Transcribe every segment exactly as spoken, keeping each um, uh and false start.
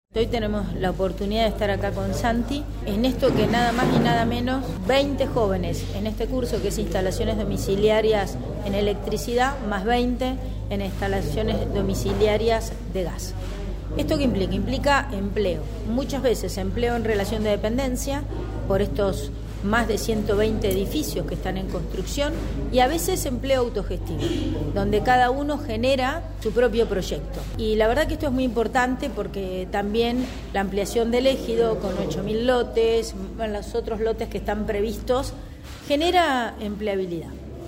Hoy tenemos la oportunidad de estar acá con Santi en esto que nada más y nada menos veinte jóvenes en este curso que es instalaciones domiciliarias en electricidad más veinte en instalaciones domiciliarias de gas. ¿Esto qué implica? Implica empleo, muchas veces empleo en relación de dependencia por estos más de ciento veinte edificios que están en construcción y a veces empleo autogestivo, donde cada uno genera su propio proyecto. Y la verdad que esto es muy importante porque también la ampliación del ejido con ocho mil lotes, los otros lotes que están previstos, genera empleabilidad.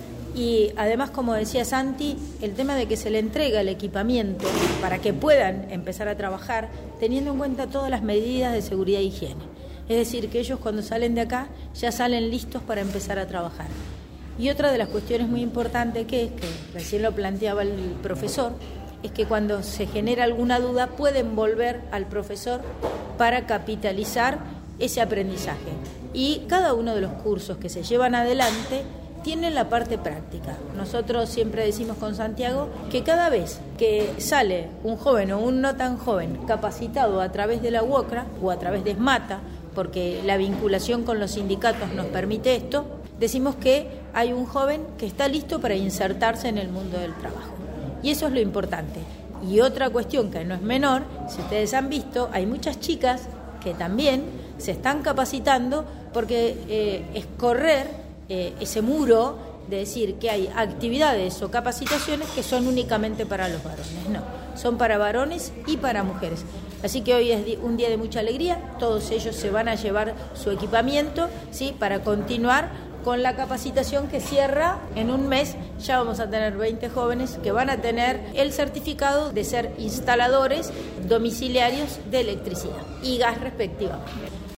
Y además, como decía Santi, el tema de que se le entrega el equipamiento para que puedan empezar a trabajar teniendo en cuenta todas las medidas de seguridad e higiene. Es decir, que ellos cuando salen de acá ya salen listos para empezar a trabajar. Y otra de las cuestiones muy importantes que es, que recién lo planteaba el profesor, es que cuando se genera alguna duda pueden volver al profesor para capitalizar ese aprendizaje. Y cada uno de los cursos que se llevan adelante tienen la parte práctica. Nosotros siempre decimos con Santiago que cada vez que sale un joven o un no tan joven capacitado a través de la UOCRA o a través de ESMATA, porque la vinculación con los sindicatos nos permite esto, decimos que hay un joven que está listo para insertarse en el mundo del trabajo. Y eso es lo importante. Y otra cuestión que no es menor, si ustedes han visto, hay muchas chicas que también se están capacitando porque eh, es correr eh, ese muro de decir que hay actividades o capacitaciones que son únicamente para los varones. No, son para varones y para mujeres. Así que hoy es un día de mucha alegría, todos ellos se van a llevar su equipamiento, ¿sí?, para continuar con la capacitación que cierra en un mes. Ya vamos a tener veinte jóvenes que van a tener el certificado de ser instaladores domiciliarios de electricidad y gas respectivamente.